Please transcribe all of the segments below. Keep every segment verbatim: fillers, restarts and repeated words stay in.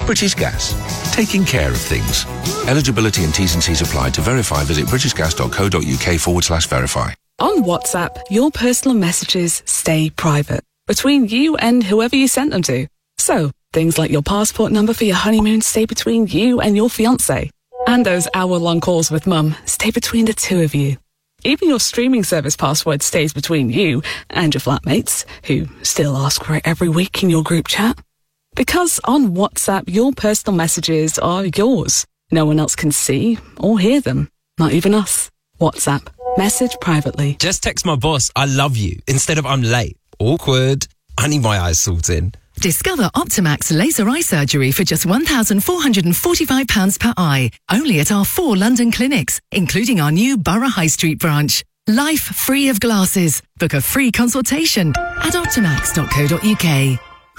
British Gas. Taking care of things. Eligibility and T's and C's apply. To verify, visit britishgas.co.uk forward slash verify. On WhatsApp, your personal messages stay private between you and whoever you sent them to. So, things like your passport number for your honeymoon stay between you and your fiancé. And those hour-long calls with mum stay between the two of you. Even your streaming service password stays between you and your flatmates, who still ask for it every week in your group chat. Because on WhatsApp, your personal messages are yours. No one else can see or hear them. Not even us. WhatsApp. Message privately. Just text my boss, I love you, instead of I'm late. Awkward. I need my eyes sorted. Discover Optimax laser eye surgery for just one thousand four hundred forty-five pounds per eye. Only at our four London clinics, including our new Borough High Street branch. Life free of glasses. Book a free consultation at optimax dot co dot uk.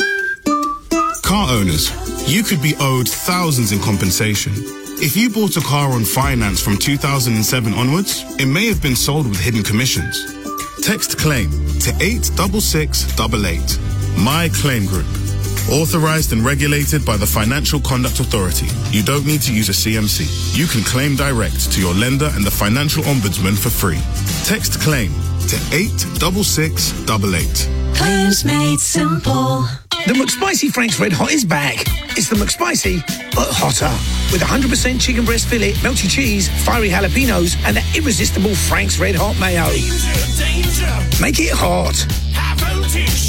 Car owners, you could be owed thousands in compensation. If you bought a car on finance from two thousand seven onwards, it may have been sold with hidden commissions. Text CLAIM to eight six six eight eight. My Claim Group. Authorized and regulated by the Financial Conduct Authority. You don't need to use a C M C. You can claim direct to your lender and the Financial Ombudsman for free. Text CLAIM to eight six six eight eight. Claims made simple. The McSpicy Frank's Red Hot is back. It's the McSpicy, but hotter. With one hundred percent chicken breast fillet, melty cheese, fiery jalapenos, and the irresistible Frank's Red Hot mayo. Danger, danger. Make it hot. High voltage.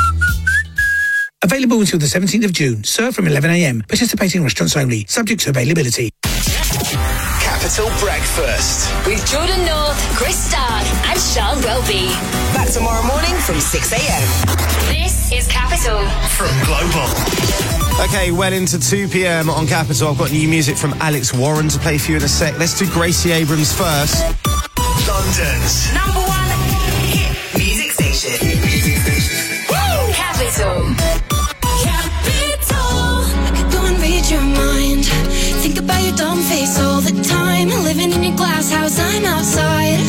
Available until the seventeenth of June. Served from eleven a m. Participating restaurants only. Subject to availability. Capital Breakfast with Jordan North, Chris Stark and Sean Welby. Back tomorrow morning from six a m. This is Capital from Global. Okay, well into two p m on Capital. I've got new music from Alex Warren to play for you in a sec. Let's do Gracie Abrams first. London's number one hit music station. Woo! Capital. Your mind. Think about your dumb face all the time. Living in your glass house, I'm outside.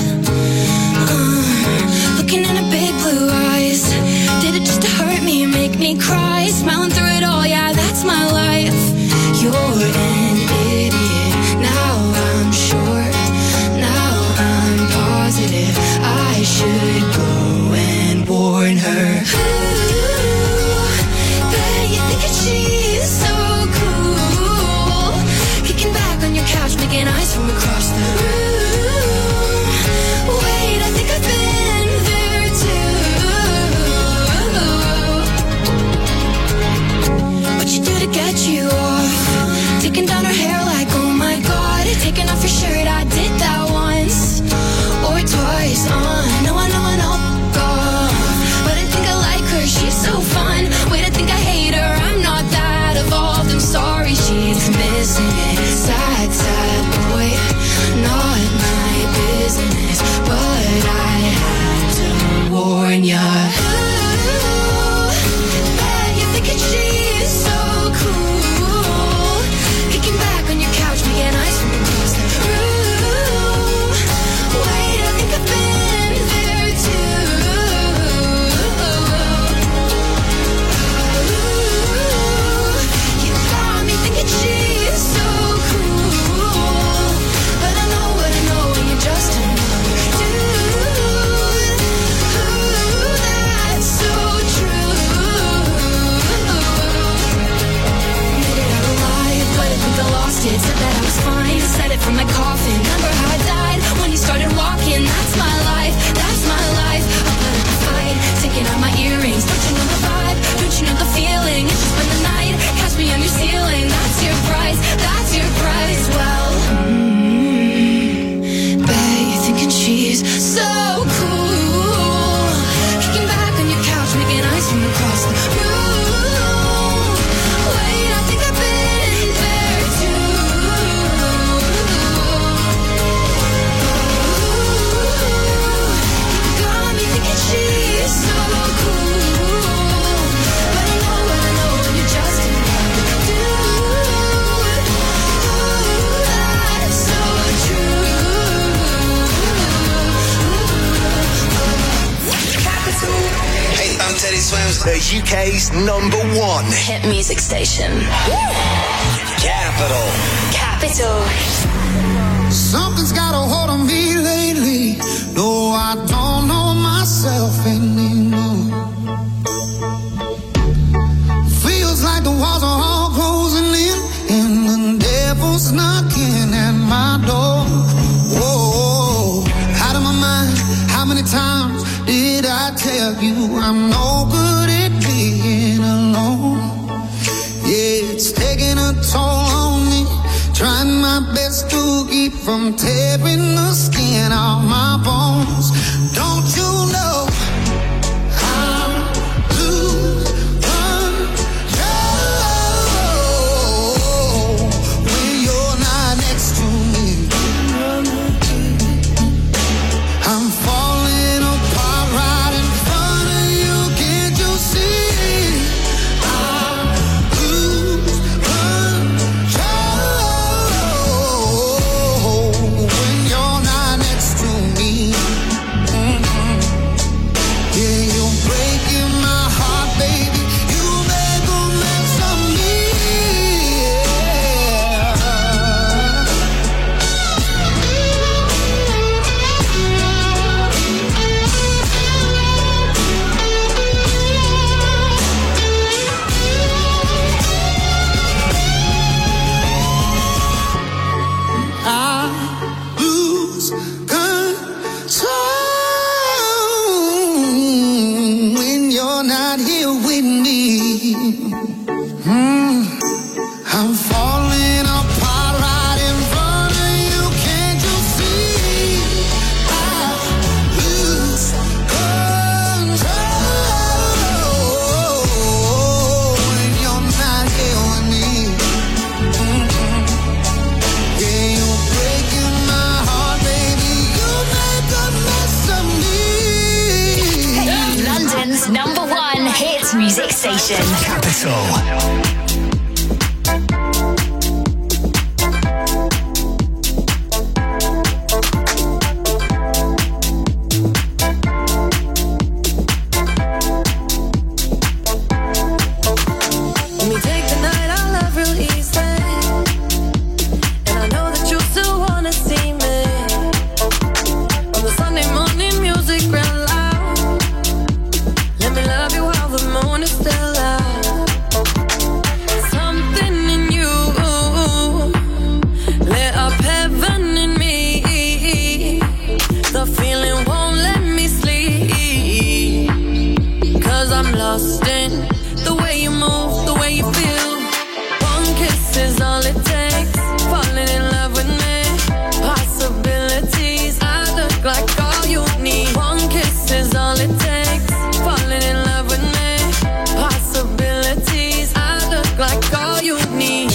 Uh, looking in her big blue eyes. Did it just to hurt me and make me cry? Smiling through it all, yeah, that's my life. You're an idiot. Now I'm sure. Now I'm positive. I should go and warn her. Ooh, bet you think she's so couch, making eyes from across the room. Wait, I think I've been there too. What you do to get you off? Taking down her hair like, oh my god. Taking off your shirt, I did that once or twice. Uh, no, I know, I know, God. But I think I like her, she's so fun. Wait, I think I hate her, I'm not that evolved. I'm sorry, she's missing it. Sad, sad boy, not my business, but I had to warn ya. Ooh, bet you're thinking she's so cool. Kicking back on your couch, making eyes from across the room. Wait, I think I've been there too. Ooh, you got me thinking she's so said that I was fine, said it from my coffin. Remember how I died when you started walking? That's my life, that's my life. I put up a fight, taking out my earrings. Don't you know the vibe? Don't you know the feeling? If you spend the night, catch me on your ceiling. That's your price, that's your price. Well, mm, bet you're thinking she's so cool. Kicking back on your couch, making eyes from across the room. Wait, I think I've been there too. Teddy Swims, the U K's number one hit music station. Capital. Capital. Something's got a hold on me lately. No, I don't know myself anymore. Feels like the walls are all closing in, and the devil's knocking at my door. Whoa, out of my mind. How many times did I tell you I'm no good at being alone? Yeah, it's taking a toll on me. Trying my best to keep from tearing the skin off my bones. Don't you know I'm lose control when you're not next to me? I'm falling apart right in front of you. Can't you see? I lose control when you're not next to me. Mm-hmm. Yeah, you're breaking my heart, baby. You make a mess of me. I lose control when you're not here with me. Mm. I'm falling apart right in front of you. Can't you see? I lose control when you're not here with me. Mm-mm. Yeah, you're breaking my heart, baby. You make a mess of me. London's number one hit music station. Capital. Let me take the night I love real easy, and I know that you still wanna see me. On the Sunday morning music real loud. Let me love you while the moon is still out. Something in you lit up heaven in me. The feeling won't let me sleep, 'cause I'm lost in the way you move, the way you feel. One kiss is all it takes. Falling in love with me. Possibilities, I look like all you need. One kiss is all it takes. Falling in love with me. Possibilities, I look like all you need.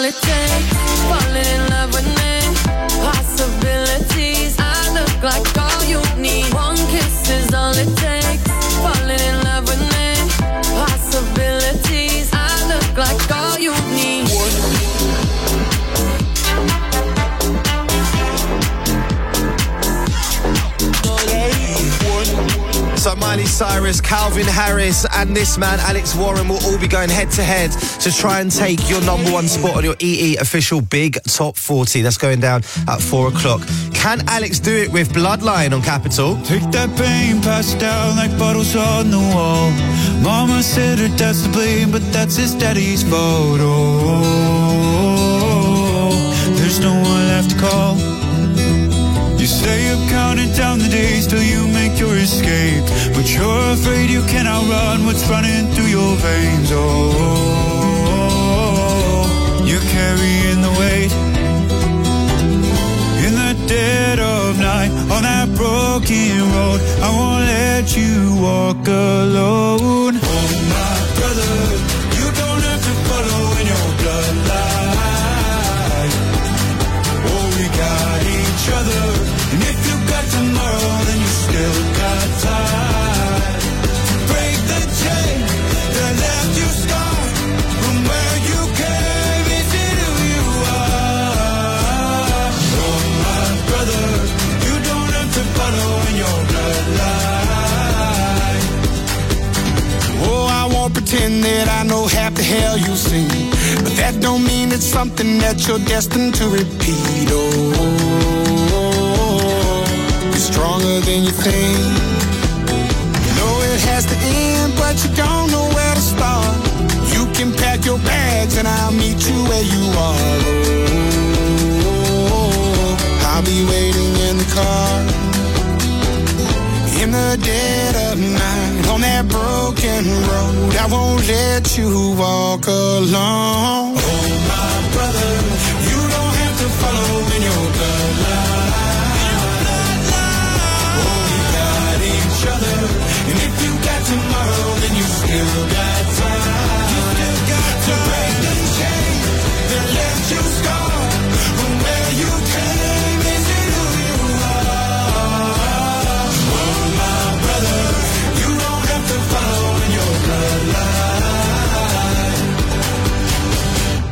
it takes. Falling in love with me. Possibilities. I look like all you need. One kiss is all it takes. Falling in love with me. Possibilities. I look like all you need. So Miley Cyrus, Calvin Harris and this man Alex Warren will all be going head to head to try and take your number one spot on your E E official Big Top forty. That's going down at four o'clock. Can Alex do it with Bloodline on Capital? Take that pain, pass it down like bottles on the wall. Mama said her dad's to blame, but that's his daddy's fault. Oh, there's no one left to call. You stay up counting down the days till you make your escape, but you're afraid you cannot run what's running through your veins. Oh, you're carrying the weight in the dead of night on that broken road. I won't let you walk alone. Oh my brother, you don't have to follow in your bloodline. Oh, we got each other. And if you got tomorrow, then you still got time to break the chain that left you scarred from where you came into who you are. Oh, my brother, you don't have to follow in your bloodline. Oh, I won't pretend that I know half the hell you seen, but that don't mean it's something that you're destined to repeat. Oh, stronger than you think. You know it has to end, but you don't know where to start. You can pack your bags and I'll meet you where you are. Oh, I'll be waiting in the car in the dead of night on that broken road. I won't let you walk alone. Oh, my brother, you don't have to follow in your bloodline. Other. And if you got tomorrow, then you still got time. You still got to break the chain that left you scarred from where you came into who you are. Oh, my brother, you don't have to follow in your bloodline.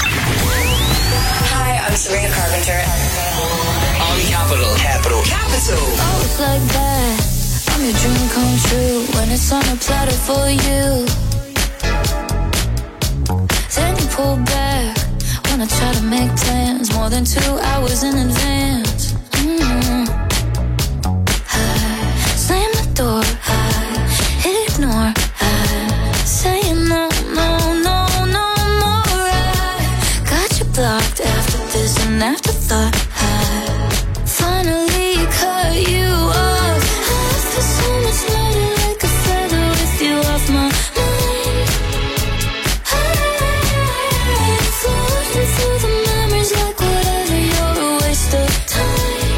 Hi, I'm Sabrina Carpenter. On Capital. Capital. Capital. Oh, it's like that. I'm your dream come true when it's on a platter for you. Then you pull back when I try to make plans more than two hours in advance. Mm-hmm. I slam the door, I hit ignore, I say no, no, no, no more. I got you blocked after this and afterthought. I finally cut you off. So much lighter like a feather with you off my mind. I'm floating through the memories like whatever, you're a waste of time.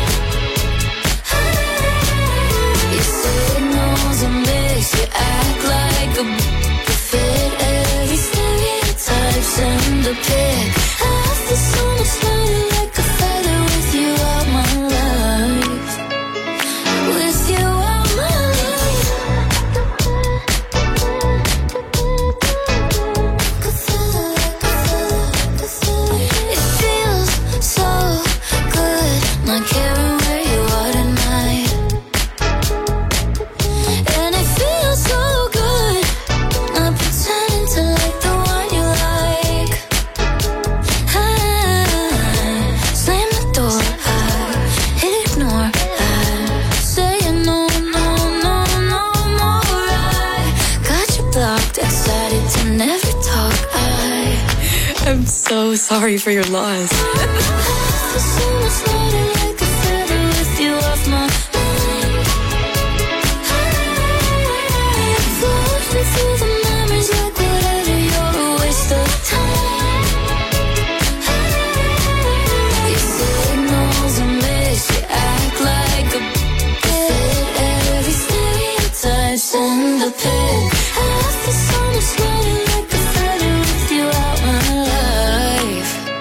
You say no's a mix, you act like a to fit every stereotype, send a pic. I feel so much lighter like a feather with you out my life. With you out. I'm so sorry for your loss. Send the pic. I feel so much lighter like a feather with you out my life.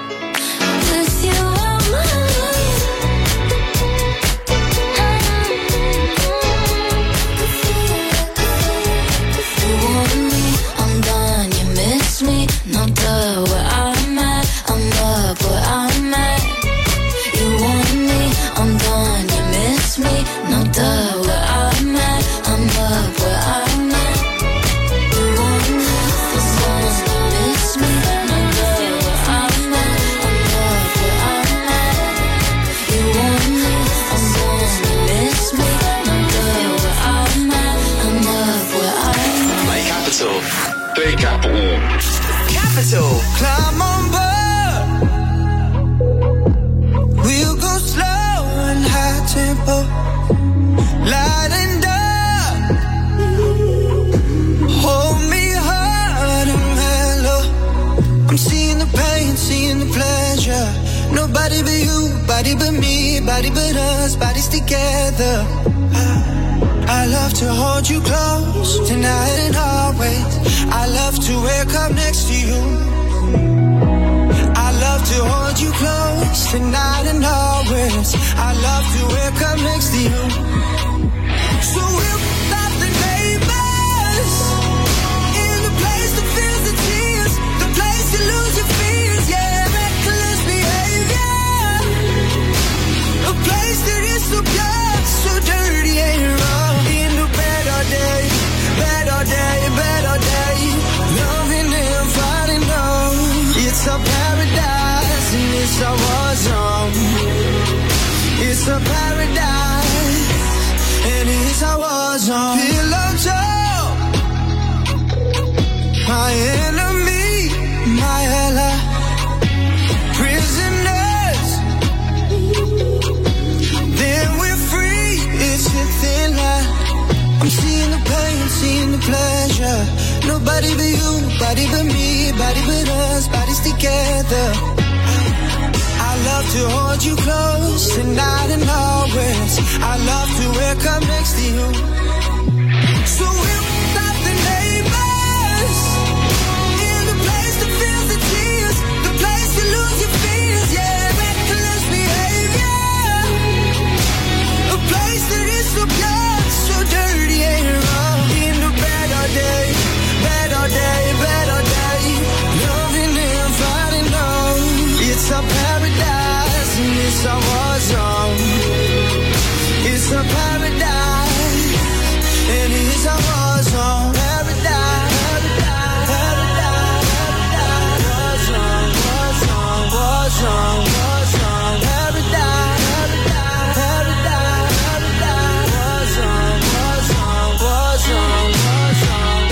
Capital. Play Capital. Capital. Climb on board. We'll go slow and high tempo. Light and dark. Hold me hard and mellow. I'm seeing the pain, seeing the pleasure. Nobody but you, body but me, body but us, bodies together. I love to hold you close, tonight and always. I love to wake up next to you. I love to hold you close, tonight and always. I love to wake up next to you. So we'll stop the neighbors in the place that feels the tears, the place you lose your fears, yeah, reckless behavior. A place that is so pure, so dirty and wrong. In the better day, better day, better day. Loving and fighting on. It's a paradise and it's a war zone. It's a paradise and it's a war zone. Pillow talk, my enemy, my ally. Prisoners, then we're free. It's a thin line. I'm seeing the pain, seeing the pleasure. Nobody but you, body but me, body but us, bodies together. I love to hold you close, tonight and always. I love to wake up next to you. So we'll stop the neighbors in the place that feels the tears, the place you lose your fears, yeah, reckless behavior. A place that is so pure, so dirty and wrong. In the better day, better day, better day. Loving and fighting on. It's a paradise and it's a war zone. It's a paradise and it's a war zone. Paradise, paradise, paradise, paradise. War zone, war zone, war zone, war zone. Paradise, paradise, paradise, paradise. War zone, war zone, war zone, war zone.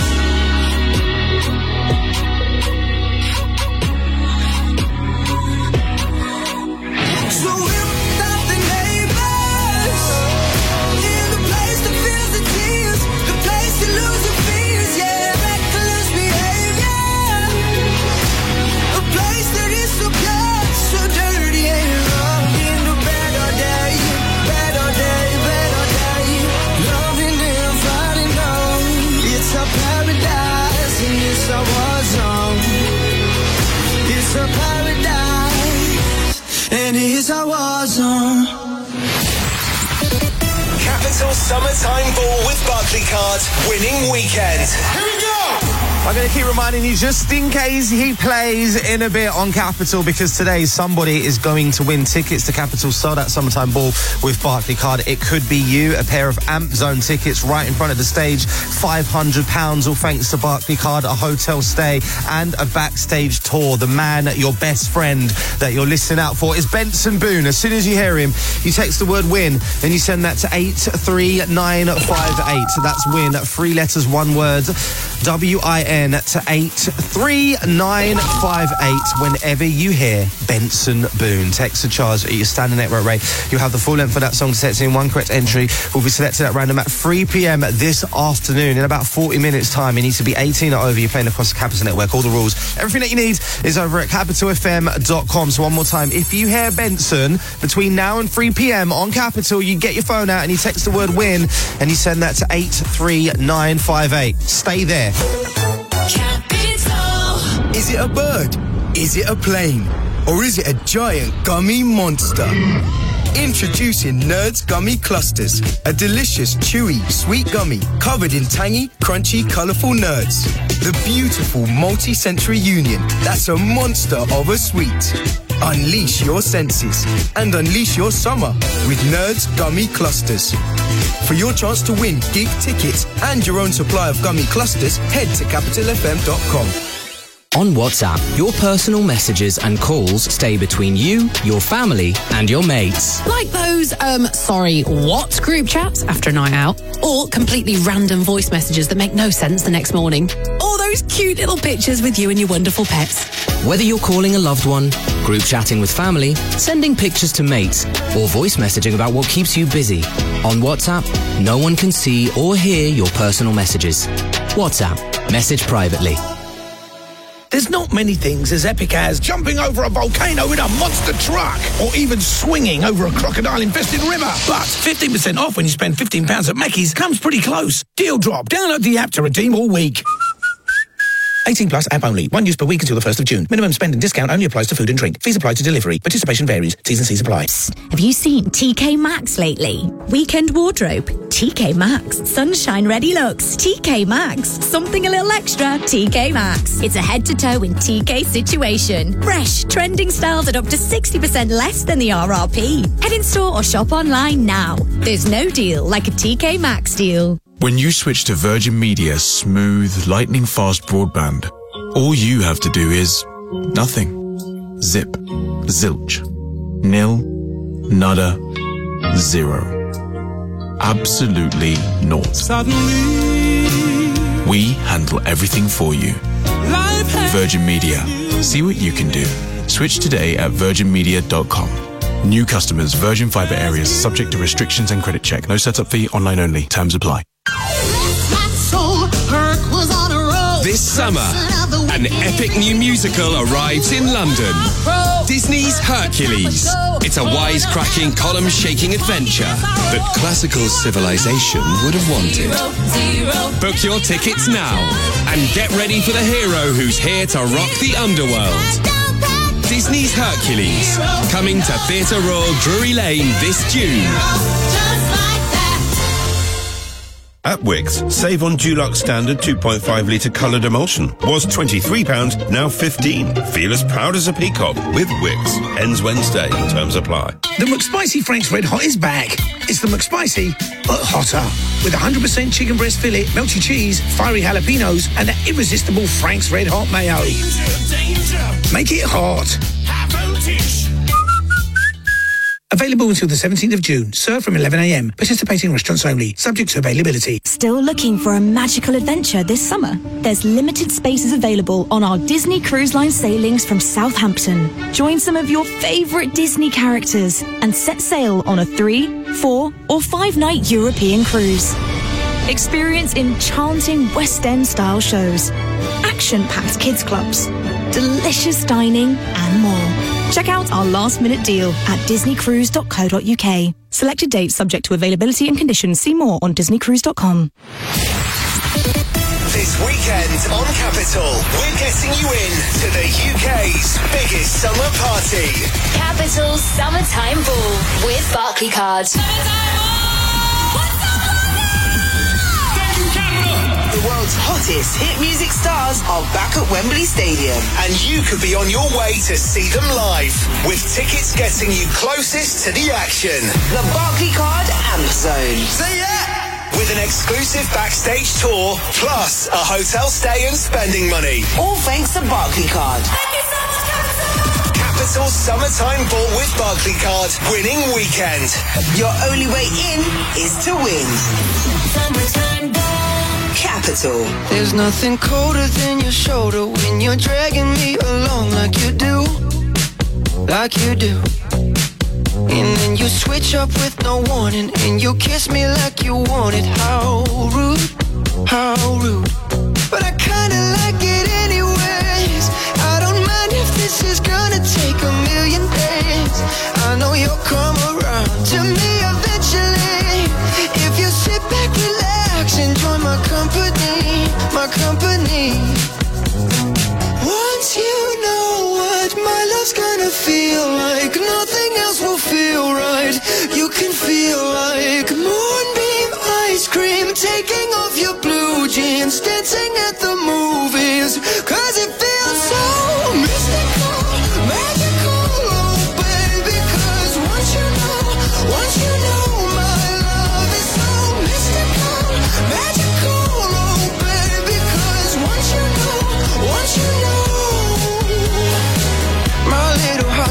So we'll stop the neighbors in the place that feels the tears, the place you lose your fears, yeah, reckless behavior. A place that is so pure, so dirty and wrong. In the better day, better day, better day. Loving and fighting on. It's a paradise and it's a war zone. It's a paradise and it's a war zone. Capital Summertime Ball with Barclaycard. Winning weekend. Here we go! I'm going to keep reminding you just in case he plays in a bit on Capital, because today somebody is going to win tickets to Capital Sold Out Summertime Ball with Barclaycard. It could be you, a pair of Amp Zone tickets right in front of the stage, five hundred pounds, all thanks to Barclaycard, a hotel stay and a backstage tour. The man, your best friend that you're listening out for is Benson Boone. As soon as you hear him, you text the word win and you send that to eight three nine five eight. So that's win, three letters, one word, W I N to eight three nine five eight whenever you hear Benson Boone. Text the charge at your standard network rate. You'll have the full length for that song to text in. One correct entry will be selected at random at three p.m. this afternoon. In about forty minutes time, you need to be eighteen or over. You're playing across the Capital Network. All the rules, everything that you need is over at capital f m dot com. So one more time, if you hear Benson between now and three p.m. on Capital, you get your phone out and you text the word win and you send that to eight three nine five eight. Stay there. Is it a bird? Is it a plane? Or is it a giant gummy monster? Introducing Nerds Gummy Clusters, a delicious, chewy, sweet gummy covered in tangy, crunchy, colourful nerds. The beautiful multi-sensory union that's a monster of a sweet. Unleash your senses and unleash your summer with Nerds Gummy Clusters. For your chance to win gig tickets and your own supply of gummy clusters, head to capital f m dot com. On WhatsApp, your personal messages and calls stay between you, your family, and your mates. Like those, um, sorry, what group chats after a night out? Or completely random voice messages that make no sense the next morning? Or those cute little pictures with you and your wonderful pets? Whether you're calling a loved one, group chatting with family, sending pictures to mates, or voice messaging about what keeps you busy, on WhatsApp, no one can see or hear your personal messages. WhatsApp. Message privately. There's not many things as epic as jumping over a volcano in a monster truck or even swinging over a crocodile-infested river. But fifteen percent off when you spend fifteen pounds at Mackey's comes pretty close. Deal drop. Download the app to redeem all week. eighteen plus app only. One use per week until the first of June. Minimum spend and discount only applies to food and drink. Fees apply to delivery. Participation varies. T's and C's apply. Have you seen T K Maxx lately? Weekend wardrobe. T K Maxx. Sunshine ready looks. T K Maxx. Something a little extra. T K Maxx. It's a head-to-toe in T K situation. Fresh, trending styles at up to sixty percent less than the R R P. Head in store or shop online now. There's no deal like a T K Maxx deal. When you switch to Virgin Media's smooth, lightning-fast broadband, all you have to do is nothing. Zip. Zilch. Nil. Nada. Zero. Absolutely naught. Suddenly, we handle everything for you. Virgin Media. See what you can do. Switch today at virgin media dot com. New customers, Virgin Fibre areas, subject to restrictions and credit check. No setup fee, online only. Terms apply. This summer, an epic new musical arrives in London. Disney's Hercules. It's a wisecracking, column-shaking adventure that classical civilization would have wanted. Book your tickets now and get ready for the hero who's here to rock the underworld. Disney's Hercules, coming to Theatre Royal Drury Lane this June. At Wickes, save on Dulux Standard two point five litre coloured emulsion. Was twenty-three pounds, now fifteen. Feel as proud as a peacock with Wickes. Ends Wednesday. Terms apply. The McSpicy Frank's Red Hot is back. It's the McSpicy, but hotter. With one hundred percent chicken breast fillet, melty cheese, fiery jalapenos, and that irresistible Frank's Red Hot mayo. Make it hot. Available until the seventeenth of June. Served from eleven a m. Participating restaurants only. Subject to availability. Still looking for a magical adventure this summer? There's limited spaces available on our Disney Cruise Line sailings from Southampton. Join some of your favourite Disney characters and set sail on a three, four or five night European cruise. Experience enchanting West End style shows, action-packed kids clubs, delicious dining and more. Check out our last minute deal at disney cruise dot co dot uk. Selected dates subject to availability and conditions. See more on disney cruise dot com. This weekend on Capital, we're getting you in to the U K's biggest summer party. Capital Summertime Ball with Barclaycard. The world's hottest hit music stars are back at Wembley Stadium, and you could be on your way to see them live, with tickets getting you closest to the action. The Barclaycard Amp Zone. Say yeah! With an exclusive backstage tour, plus a hotel stay and spending money. All thanks to Barclaycard. Capital Summertime Ball with Barclaycard. Winning weekend. Your only way in is to win. Summertime Ball. Capital. There's nothing colder than your shoulder when you're dragging me along like you do, like you do. And then you switch up with no warning, and you kiss me like you want it. How rude, how rude. But I kinda like it anyways. I don't mind if this is gonna take a million days. I know you'll come around to me eventually. If you sit back, relax, enjoy my company, my company. Once you know what my love's gonna feel like, nothing else will feel right. You can feel like moonbeam ice cream, taking off your blue jeans, dancing at the movies, cause it feels so mystical, magical, oh baby, cause once you know, once you know my love is so mystical, magical, oh baby, cause once you know, once you know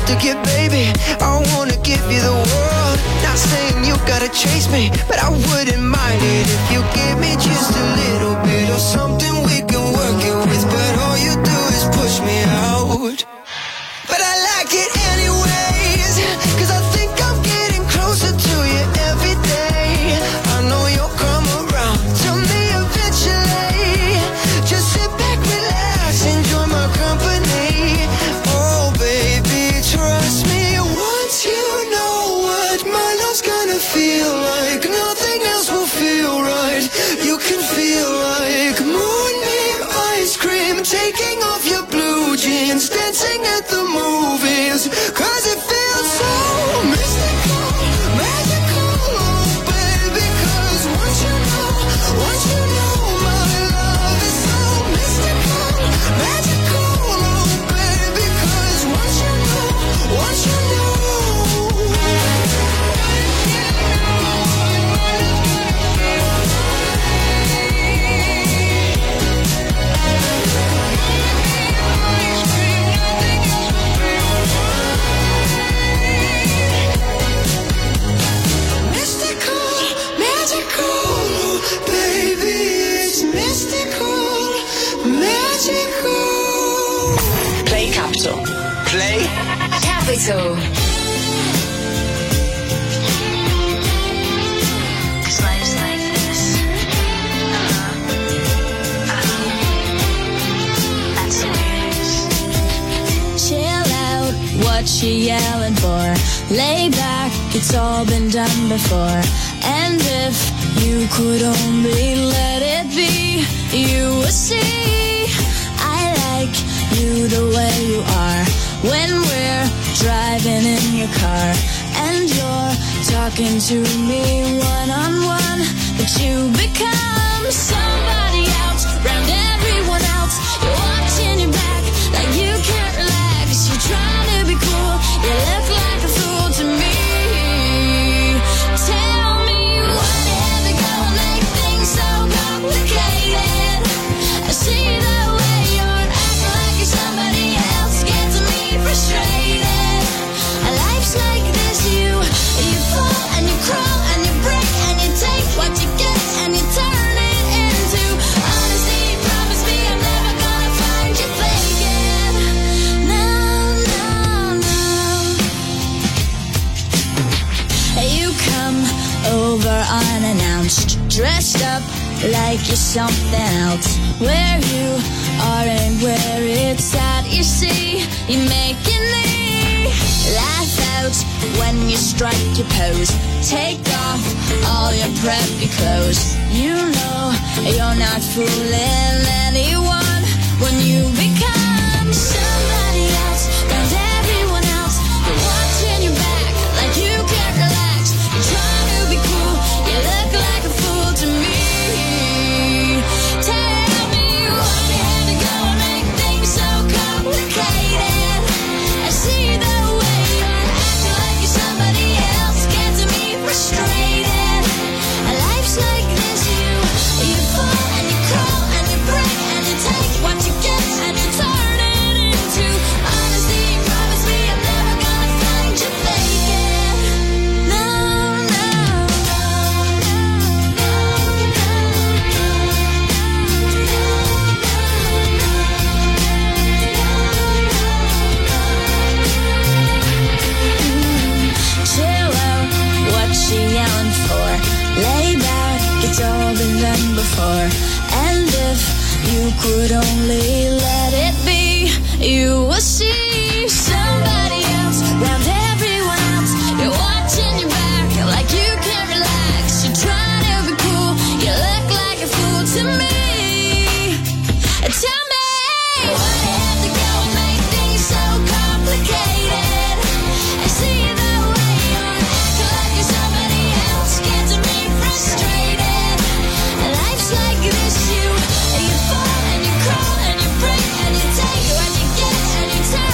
to get, baby. I wanna give you the world. Not saying you gotta chase me, but I wouldn't mind it if you give me just a little bit of something we can work it with. But all you do is push me out. But I like it anyways, cause I think I'm getting closer to you every day. I know you'll come around to me eventually. Just sit back, relax, enjoy my company. Oh baby, trust me, once you know what my love's gonna feel like, nothing else will feel right. You can feel like moonbeam ice cream, taking off your blue jeans, dancing at the movies, cause it feels so mystical, magical, oh baby. Cause once you know, once you know my love is so mystical, magical, oh baby. Cause once you know, once you know. Play Capital. Play Capital. Life's like this. Uh-huh. Uh-huh. That's the way it is. Chill out, what you yelling for? Lay back, it's all been done before. And if you could only let it be, you would see I like you the way you are. When we're driving in your car and you're talking to me one-on-one, but you become somebody else around everyone else. You're watching your back like you can't relax. You're trying to be cool, you look like a fool to me. Tell me what had to go and make things so complicated. I see the way you're acting like you're somebody else, gets me frustrated. Life's like this, you you fall and you crawl and you break and you take what you get and you turn it into honesty. Promise me I'm never gonna find you faking. No, no, no. You come over unannounced, dressed up like you're something else. Where you are and where it's at, you see, you're making me laugh out when you strike your pose. Take off all your preppy clothes. You know you're not fooling anyone when you become somebody else around everyone else. You're watching your back like you can't relax. You're trying to be cool, you look like a fool to me. Tell me what you had to go and make things so complicated. I see the way you're acting like you're somebody else, gets me frustrated. Life's like this, you you fall and you crawl and you break and you take what you get and you turn it into honesty. Promise me I'm never gonna find you faking. No, no, chill out, what you yelling for? Lay back, it's all been done before. And if you could only let it be, you will see somebody else around everyone else. You're watching your back like you can't relax. You're trying to be cool, you look like a fool to me. Tell me what had to go and make things so complicated. I see the way you're acting like you're somebody else, gets me frustrated. Life's like this, you you fall and you crawl and you break and you take what you get and you turn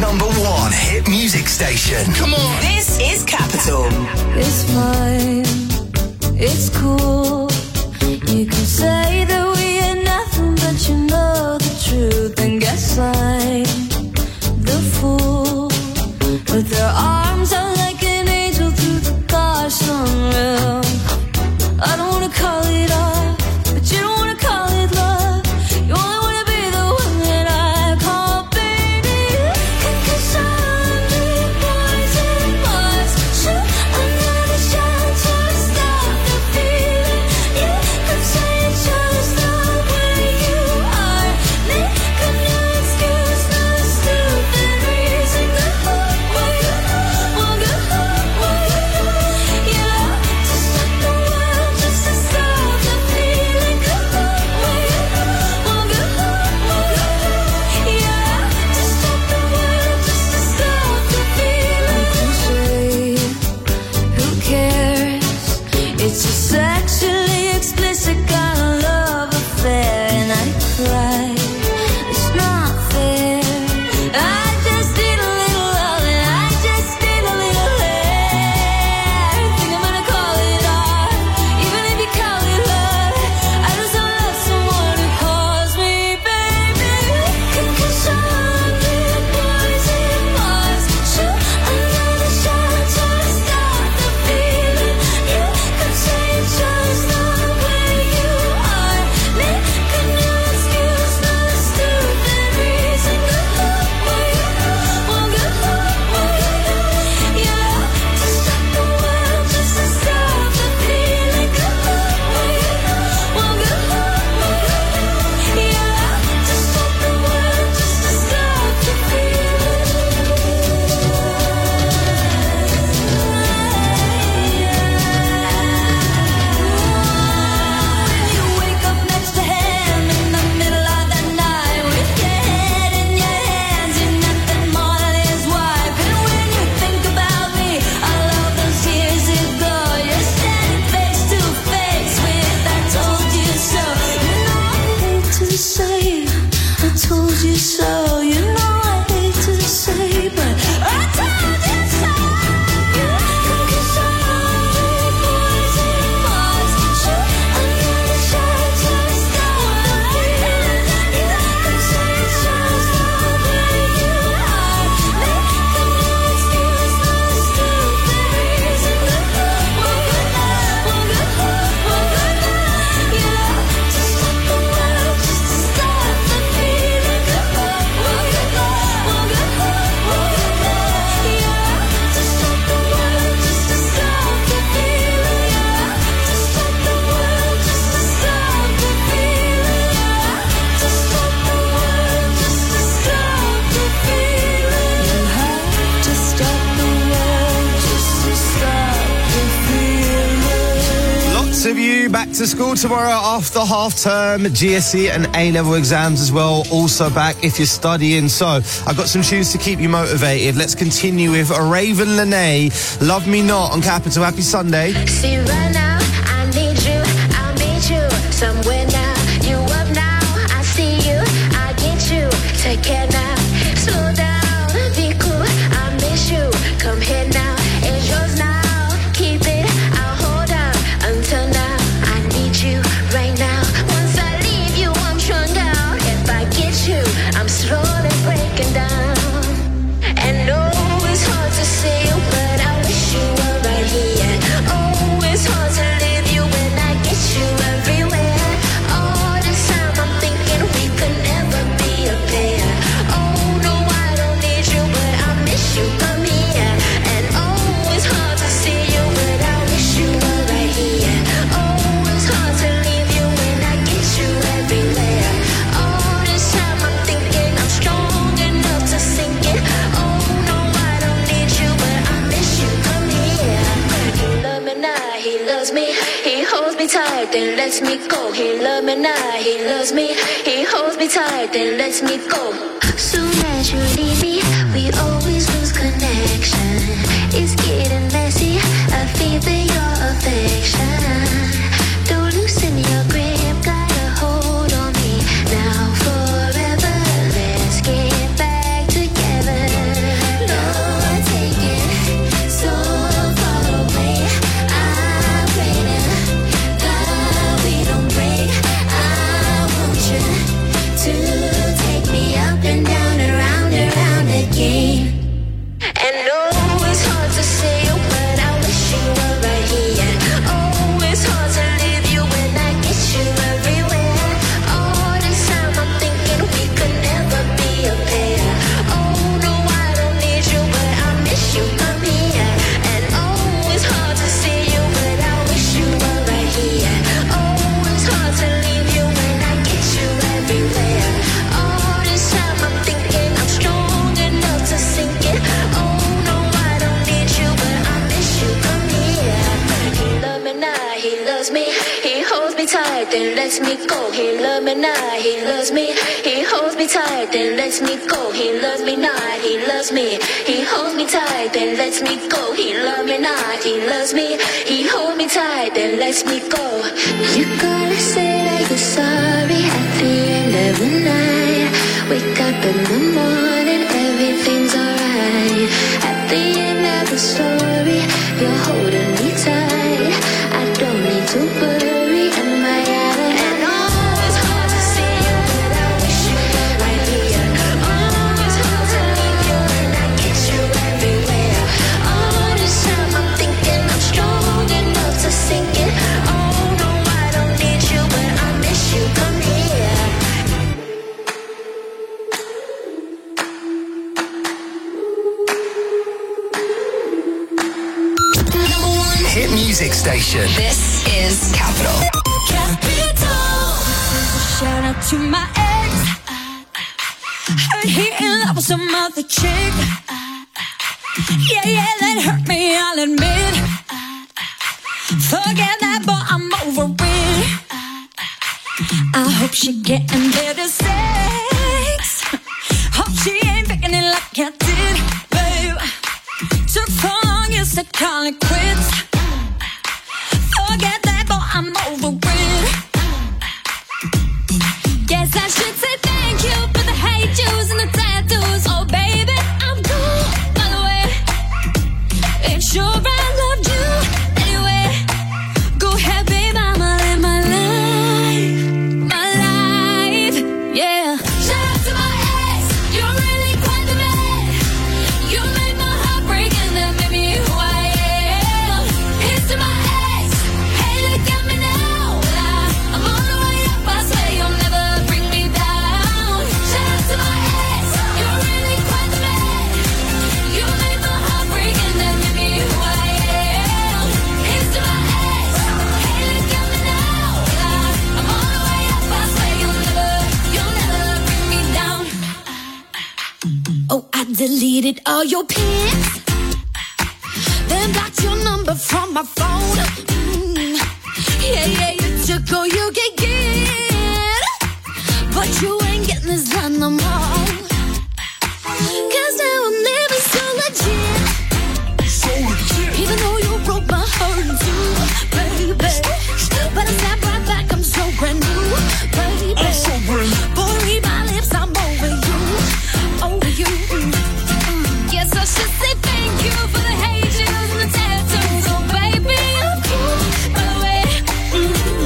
number one hit music station. Come on. This is Capital. It's fine, it's cool. You can say that we are nothing, but you know the truth. And guess I'm the fool with their arms out like an angel through the car sunroof. I don't wanna call it off, but you don't wanna call it love. You only wanna be the one that I call baby. Cause I'm the poison Mars. Shoot another shot to stop the feeling. You could say it's just the way you are. Make a new excuse, no stupid reason. Go home, where you wanna go home, where you yeah, to stop the world, just to stop the feeling. Go home, where you wanna go home, where you yeah, to stop the world, just to stop the feeling. Cliche, who cares? It's a sexually explicit kind of love affair, and I cry. It's not fair. I just need a little love, and I just need a little hair. Think I'm gonna call it art, even if you call it love. I just don't love someone who calls me baby. Cause I'm the poison Mars. Shoot another shot to stop the feeling. You could say it's just the way you are. Make a new excuse, no stupid reason. Go home, where you wanna go home, where you yeah, to stop the world, just to stop the feeling. Go home, where you wanna go home, where you yeah, to stop the world, just to stop the feeling. You wake up next to him in the middle of the night with your head in your hands, you're nothing more than his wife. And when you think about me, all of those years ago, you're standing face to face with I told you so. You know I hate to say I told you so. You know I hate to say, but I told you so. Cause I'm the poison Mars. Shoot another shot to stop the feeling. You could say it's just the way you are. Make a new excuse, no stupid reason. Go home, where you wanna go home, where you yeah, to stop the world, just to stop the feeling. Go home, where you wanna go home, where you yeah, to stop the world, just to stop the feeling. Yeah, to stop the world, just to stop the feeling. Yeah, to stop the world, just to stop the feeling. You have to stop the world, just to stop the feeling. Lots of you back to school tomorrow after half term, G C S E and A-level exams as well, also back if you're studying. So I've got some tunes to keep you motivated. Let's continue with Raven Lene, Love Me Not on Capital. Happy Sunday. See right now, I need you, I'll meet you somewhere now. You up now, I see you, I get you. Take care now, slow down, be cool, I miss you. Come here now, it's yours now. Keep it, I'll hold out until now. I need you right now. Once I leave you, I'm strung out. If I get you, I'm slowly breaking down. And oh, it's hard to see you, but I wish you were right here. Oh, it's hard to leave you when I get you everywhere. All this time I'm thinking we could never be a pair. Oh no, I don't need you, but I miss you. Come here. And oh, it's hard to see you, but I wish you were right here. Oh, it's hard to leave you when I get you everywhere. All this time I'm thinking I'm strong enough to sink it. Oh no, I don't need you, but I miss you. Come here. He love me now, he loves me. He holds me tight, then lets me go. He love me now, he loves me. He holds me tight, then lets me go. Soon as you leave me, we always lose connection. It's getting messy, I feel your affection. Don't loosen your grip, got a hold on me now forever. Let's get back together. tight, then lets me go. He loves me not, he loves me. He holds me tight, then lets me go. He loves me not, he loves me. He holds me tight, then lets me go. He loves me not, he loves me. He holds me tight, then lets me go. You gotta say that you're sorry at the end of the night. Wake up in the morning, everything's alright. At the end of the story, you're holding me tight. I don't need to worry, am I out of hand? Oh, it's hard to see you, but I wish you were right here. Oh, it's hard to leave you and I get you everywhere. All this time I'm thinking I'm strong enough to sink it. Oh no, I don't need you, but I miss you. Come here. Hit music station. This is Capital. Shout out to my ex. Heard he in love with some other chick. Yeah, yeah, that hurt me, I'll admit. Forget that, boy, I'm over it. I hope she getting better sex. Hope she ain't picking it like I did, babe. Took so long, you said call it quits. Forget that, boy, I'm over it. Guess I should say thank you for the hate juice and the tattoos. Oh, baby, I'm cool, by the way. Ain't sure I loved you anyway. Go ahead, babe, I'ma live my life, my life, yeah. Shout out to my ex, you're really quite the man. You made my heart break and then made me who I am. Here's to my ex, hey, look at me now. I, I'm on the way up, I swear you'll never bring me down. Shout out to my ex, you're really quite the man. You made my heart break and then made me who I am. Here's to my ex, hey, look at me now. I'm on the way up, I swear you'll never, you'll never bring me down. Oh, I deleted all your pics, then blocked your number from my phone. Mm. Yeah, yeah, you took all you could get, but you ain't getting this done no more. Cause now I'm living so legit, so legit. Even though you broke my heart in two, baby. But I snap right back, I'm so brand new, baby. I'm so brand new. Boy, read my lips, I'm over you, over you. Mm. Yes, I should say thank you for the hate juice and the tattoos. Oh, baby, I'm cool, by the way. Mm.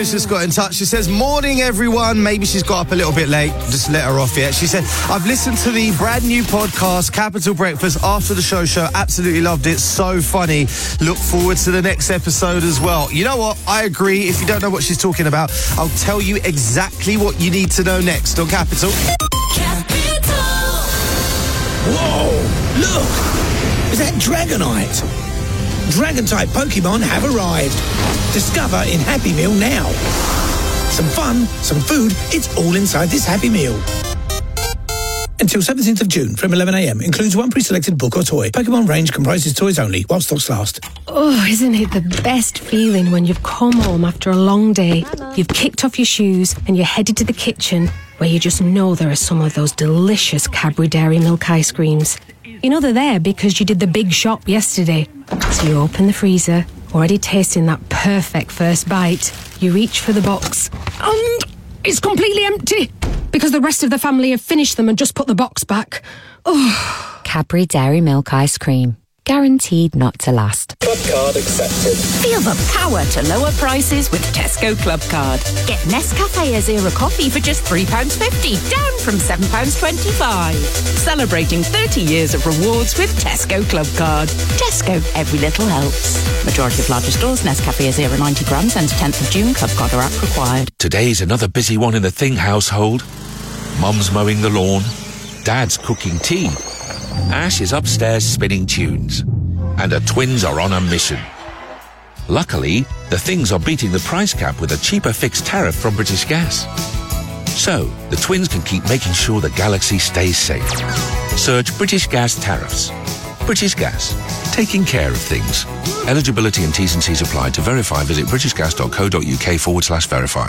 Iris just got in touch. She says, morning, everyone. Maybe she's got up a little bit late. Just let her off yet. She said, I've listened to the brand new podcast, Capital Breakfast, after the show show. Absolutely loved it. So funny. Look forward to the next episode as well. You know what? I agree. If you don't know what she's talking about, I'll tell you exactly what you need to know next on Capital. Whoa! Look! Is that Dragonite? Dragon-type Pokemon have arrived. Discover in Happy Meal now. Some fun, some food, it's all inside this Happy Meal. Until seventeenth of June from eleven a m. Includes one pre-selected book or toy. Pokemon range comprises toys only, while stocks last. Oh, isn't it the best feeling when you've come home after a long day, you've kicked off your shoes and you're headed to the kitchen where you just know there are some of those delicious Cadbury Dairy Milk ice creams. You know they're there because you did the big shop yesterday. So you open the freezer, already tasting that perfect first bite. You reach for the box and it's completely empty because the rest of the family have finished them and just put the box back. Oh. Cadbury Dairy Milk ice cream. Guaranteed not to last. Club card accepted. Feel the power to lower prices with Tesco Club Card. Get Nescafe Azera coffee for just three pounds fifty, down from seven pounds twenty-five. Celebrating thirty years of rewards with Tesco Club Card. Tesco, every little helps. Majority of larger stores, Nescafe Azera ninety grams, ends tenth of June. Club Card or app required. Today's another busy one in the Thing household. Mum's mowing the lawn. Dad's cooking tea. Ash is upstairs spinning tunes, and her twins are on a mission. Luckily, the Things are beating the price cap with a cheaper fixed tariff from British Gas. So, the twins can keep making sure the galaxy stays safe. Search British Gas tariffs. British Gas, taking care of things. Eligibility and T's and C's apply. To verify, visit britishgas.co.uk forward slash verify.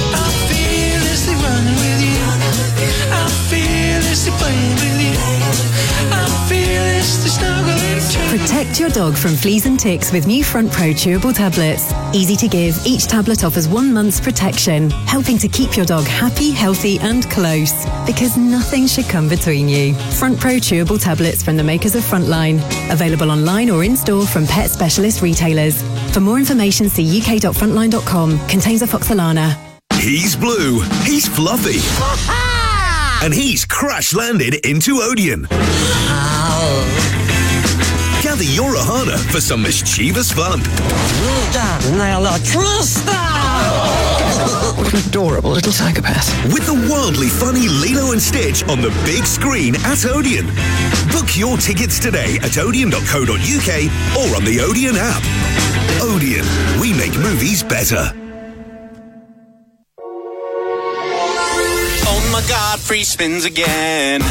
Protect your dog from fleas and ticks with new Front Pro chewable tablets. Easy to give, each tablet offers one month's protection, helping to keep your dog happy, healthy and close. Because nothing should come between you. Front Pro chewable tablets from the makers of Frontline. Available online or in-store from pet specialist retailers. For more information, see u k dot frontline dot com. Contains afoxolana. He's blue, he's fluffy, and he's crash-landed into Odeon. Gather your Ohana for some mischievous fun. What an adorable little psychopath. With the wildly funny Lilo and Stitch on the big screen at Odeon. Book your tickets today at odeon dot co dot uk or on the Odeon app. Odeon, we make movies better. Oh my God, free spins again.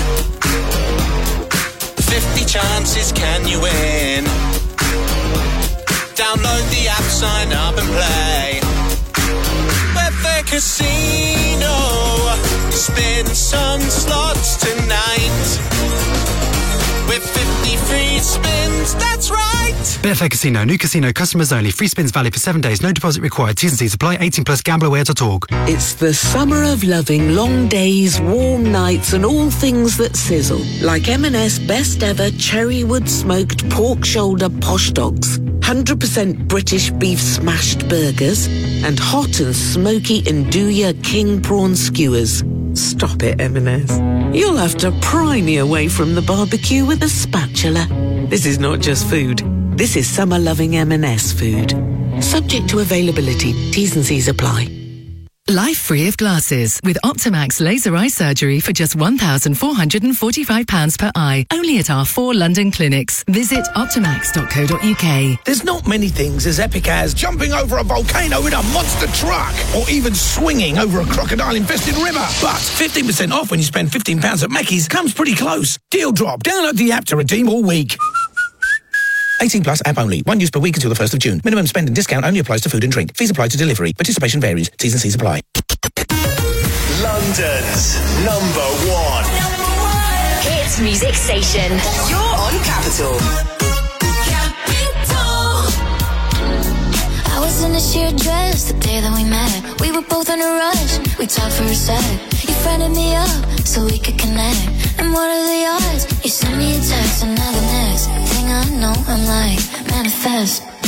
fifty chances can you win? Download the app, sign up and play. Betfair Casino. Spin some slots tonight. With fifty free spins, that's right. Betfair Casino. New casino. Customers only. Free spins valid for seven days. No deposit required. T's and C's apply. eighteen plus. Gambler aware dot org. It's the summer of loving long days, warm nights and all things that sizzle. Like M and S best ever cherry wood smoked pork shoulder posh dogs. one hundred percent British beef smashed burgers. And hot and smoky Nduja king prawn skewers. Stop it, M and S. You'll have to pry me away from the barbecue with a spatula. This is not just food. This is summer-loving M and S food. Subject to availability. T's and C's apply. Life free of glasses with Optimax laser eye surgery for just one thousand four hundred forty-five pounds per eye. Only at our four London clinics. Visit optimax dot co dot uk. There's not many things as epic as jumping over a volcano in a monster truck or even swinging over a crocodile-infested river. But fifteen percent off when you spend fifteen pounds at Mackey's comes pretty close. Deal drop. Download the app to redeem all week. eighteen plus app only. One use per week until the first of June. Minimum spend and discount only applies to food and drink. Fees apply to delivery. Participation varies. T's and C's apply. London's number one. Number one. Hits music station. You're on Capital. Capital. I was in a sheer dress the day that we met. We were both in a rush. We talked for a sec. You friended me up so we could connect. And what are the odds? You sent me a text and now the next thing I know I'm like, manifest. That's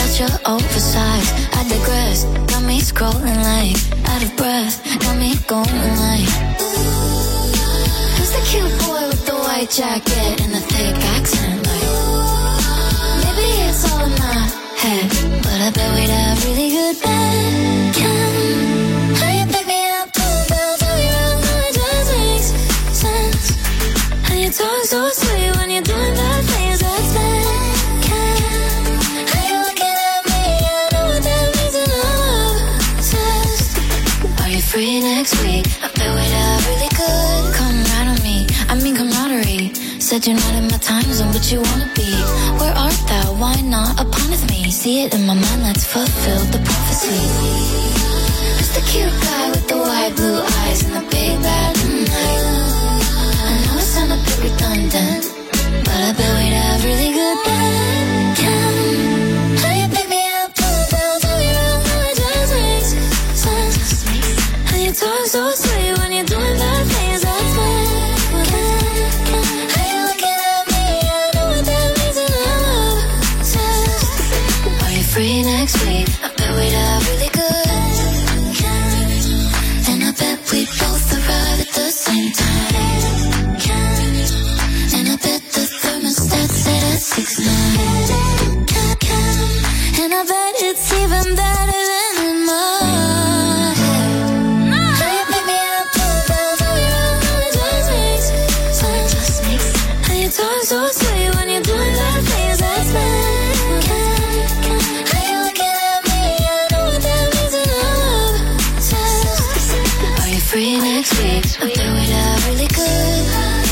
such a oversized. I digress, got me scrolling like out of breath, got me going like. Who's the cute boy with the white jacket and the thick accent? Like, maybe it's all in my head, but I bet we'd have really good bacon. How you pick me up, pull down, turn me around, how it just makes sense. And you talk so sweet when you're doing bad things, that's bacon. How you looking at me, I know what that means and I'm obsessed. Are you free next week? I bet we'd have really good camaraderie. I mean camaraderie. Said you're not in my time zone, but you wanna be. Where art thou? Why not upon with me? See it in my mind, let's fulfill the prophecy. Who's the cute guy with the wide blue eyes and the big bad night? I know it sound a bit redundant, but I bet we'd have really good bacon. How you pick me up, pull down, turn me around, how it just makes sense. And you talk so sweet when you're doing bad things, that's bacon. How you looking at me, I know what that means and I'm obsessed. Are you free next week? I bet we'd have really good. And I bet we'd both arrive at the same time. And I bet the thermostat set at six nine. And I bet it's even better than in my head. How you pick me up, pull down, turn me around, how it just makes sense. And you talk so sweet when you're doing that things, that's bacon. How you looking at me, I know what that means and I'm obsessed. Are you free next week? I bet we'd have really good.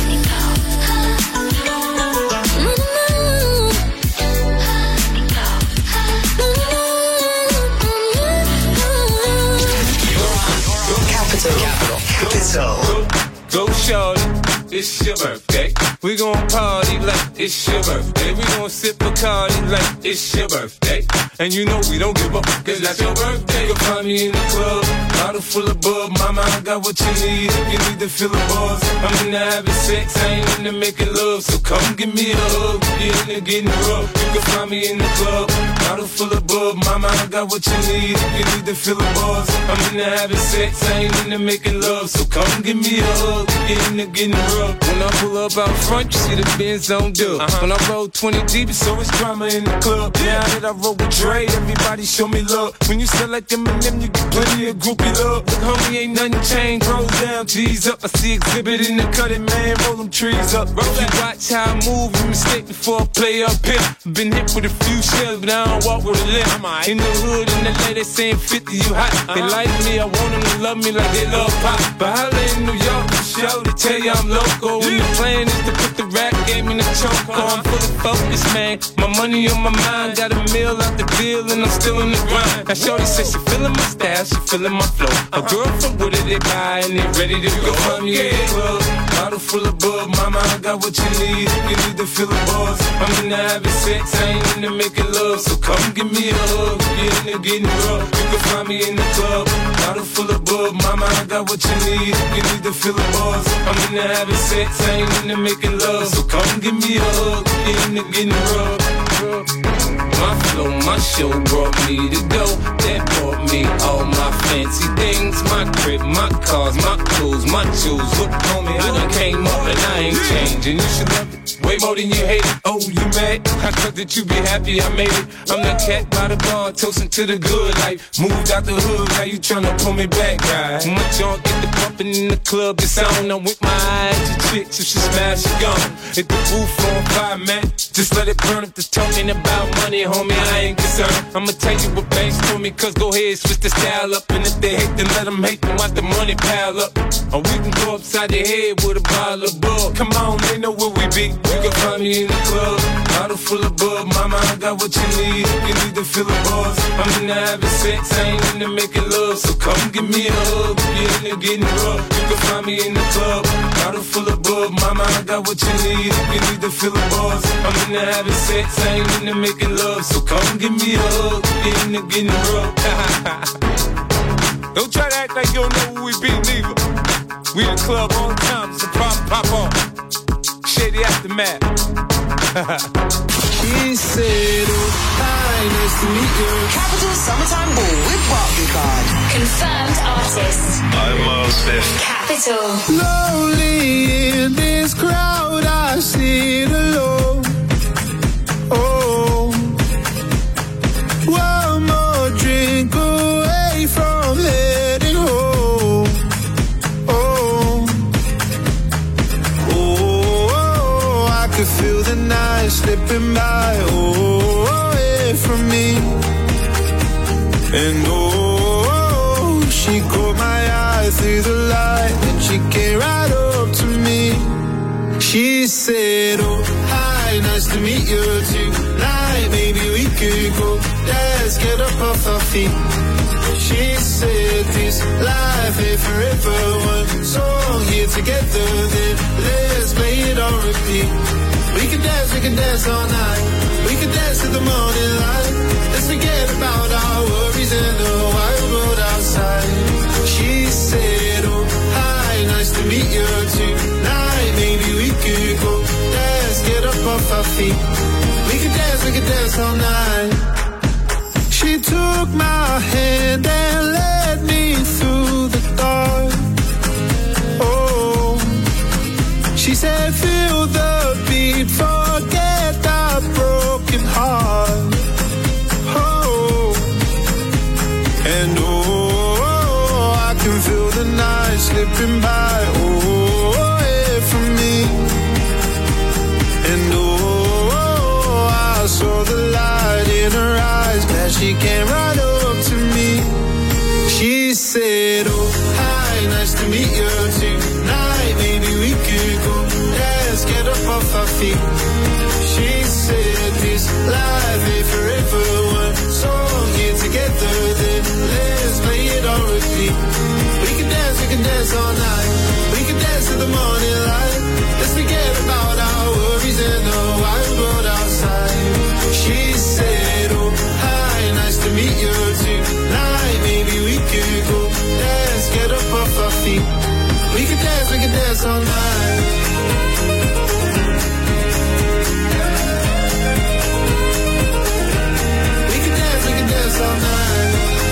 Capital. Capital. Capital. Go, go shorty, it's your birthday. We gon' party like it's your birthday. We gon' sip Bacardi like it's your birthday. And you know we don't give up, cause that's your birthday. You'll find me in the club, bottle full of bub. Mama, I got what you need if you need to feel the buzz. I'm into having sex, I ain't into making love. So come give me a hug, you're into getting rough. You can find me in the club, bottle full of bub. Mama, I got what you need if you need to feel the buzz. I'm into having sex, I ain't into making love. So come give me a hug, you're into getting rough. When I pull up out front, you see the Benz on dub. Uh-huh. When I roll twenty deep, it's always drama in the club. Now that I roll with Dre, everybody show me love. When you sell like them and them, you get plenty of groupie love. Look, homie, ain't nothing changed. Roll down, G's up. I see exhibit in the cutting, man. Roll them trees up. Roll you watch how I move, you mistake before I play up here. Been hit with a few shells, but I don't walk with a limp. In the hood, in the lady saying fifty, you hot. Uh-huh. They like me, I want them to love me like they love pop. But holla in New York, for show to tell you I'm local. Yeah. And the plan is to put the rap game in the choke. I'm full of focus, man. My money on my mind. Got a meal out the deal and I'm still in the grind. Now shorty says she feeling my style, she feeling my flow. A girl from Wooded, they buy and they ready to go. Find me in the club, bottle full of bub. Mama, I got what you need if you need to feel the buzz. I'm into having sex, I ain't into making love. So come give me a hug, you're into getting rough. You can find me in the club, bottle full of bub. Mama, I got what you need if you need to feel the buzz. I'm into having sex, I ain't into making love. So come give me a hug, you're into getting rough. My flow, my show brought me to go. That brought me all my fancy things. My crib, my cars, my clothes, my shoes. Look, homie, I done came up and I ain't changing. You should love it way more than you hate it. Oh, you mad? I thought that you be happy I made it. I'm the cat by the bar, toasting to the good life. Moved out the hood, now you tryna pull me back, right? My junk get the bumping in the club, it's on. I'm with my eyes, the chicks, if she smash, she gone. Hit the roof on fire, man. Just let it burn if they're talking about money, homie, I ain't concerned. I'ma tell you what banks told me, cause go ahead, switch the style up. And if they hate, then let them hate, then watch the money pile up. Or we can go upside the head with a bottle of bug. Come on, they know where we be. You can find me in the club, bottle full of bug. Mama, I got what you need if you need to feel the buzz. I'm into having sex, I ain't into making love. So come give me a hug, you're into getting rough. You can find me in the club, bottle full of bug. Mama, I got what you need if you need to feel the buzz. I'm into having sex, I ain't into making love. So come give me a hug, you're into getting rough. Don't try to act like you don't know who we be, neither. We in the club on time, so pop, pop on. Shady Aftermath. Quisiera Hi, nice to meet you. Capital Summertime Ball with Barclaycard. Confirmed artist. I'm Miles Smith. Capital. Lonely in this crowd, I sit alone. Oh, one more drink away from heading home. Oh, oh, I could feel the night slipping by. Oh, away from me. And oh, she caught my eye through the light, and she came right up to me. She said, oh, hi, nice to meet you tonight. Maybe we could go, let's get up off our feet. She said, this life ain't forever. One song here together, then let's play it on repeat. We can dance, we can dance all night. We can dance to the morning light. Let's forget about our worries and the wild world outside. She said, oh, hi, nice to meet you tonight. Maybe we could go, let's get up off our feet. We can dance, we can dance all night. She took my hand and led me through the dark. Oh, she said, feel the beat, forget that broken heart. Oh, and oh, I can feel the night slipping by. Oh, away from me. And oh, I saw the light in her eyes, that she came right up to me. She said, oh, hi, nice to meet you tonight. Maybe we could go, let's get up off our feet. She said, this life ain't forever. One song here together, then let's play it on repeat. We can dance, we can dance all night. We can dance to the morning light. Let's forget about our worries and the wild world outside. She said, oh, hi, nice to meet you tonight. Maybe we could go, let's get up off our feet. We can dance, we can dance all night. We can dance, we can dance all night.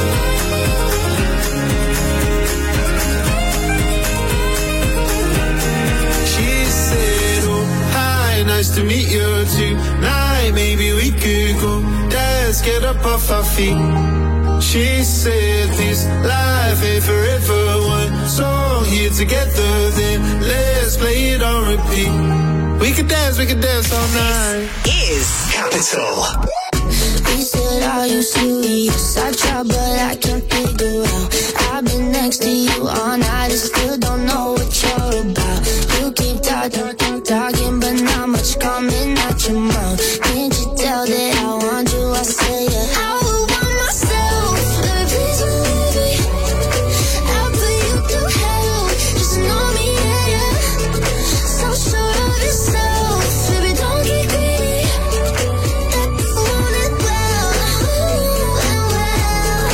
She said, oh, hi, nice to meet you tonight. Maybe we could go, let's get up off our feet. She said, this life ain't forever. One song here together, then let's play it on repeat. We can dance, we can dance all night. Is Capital. You said I used to be your side child, but I can't figure out. I've been next to you all night and still don't know what you're about. You keep talking, talking, but not much coming out your mouth. Can't you tell that I want you? I say yeah. I would want myself, baby, please believe me. I'll put you through hell, just know me, yeah, yeah. So sure of yourself, baby, don't get greedy. Want it well, well, well.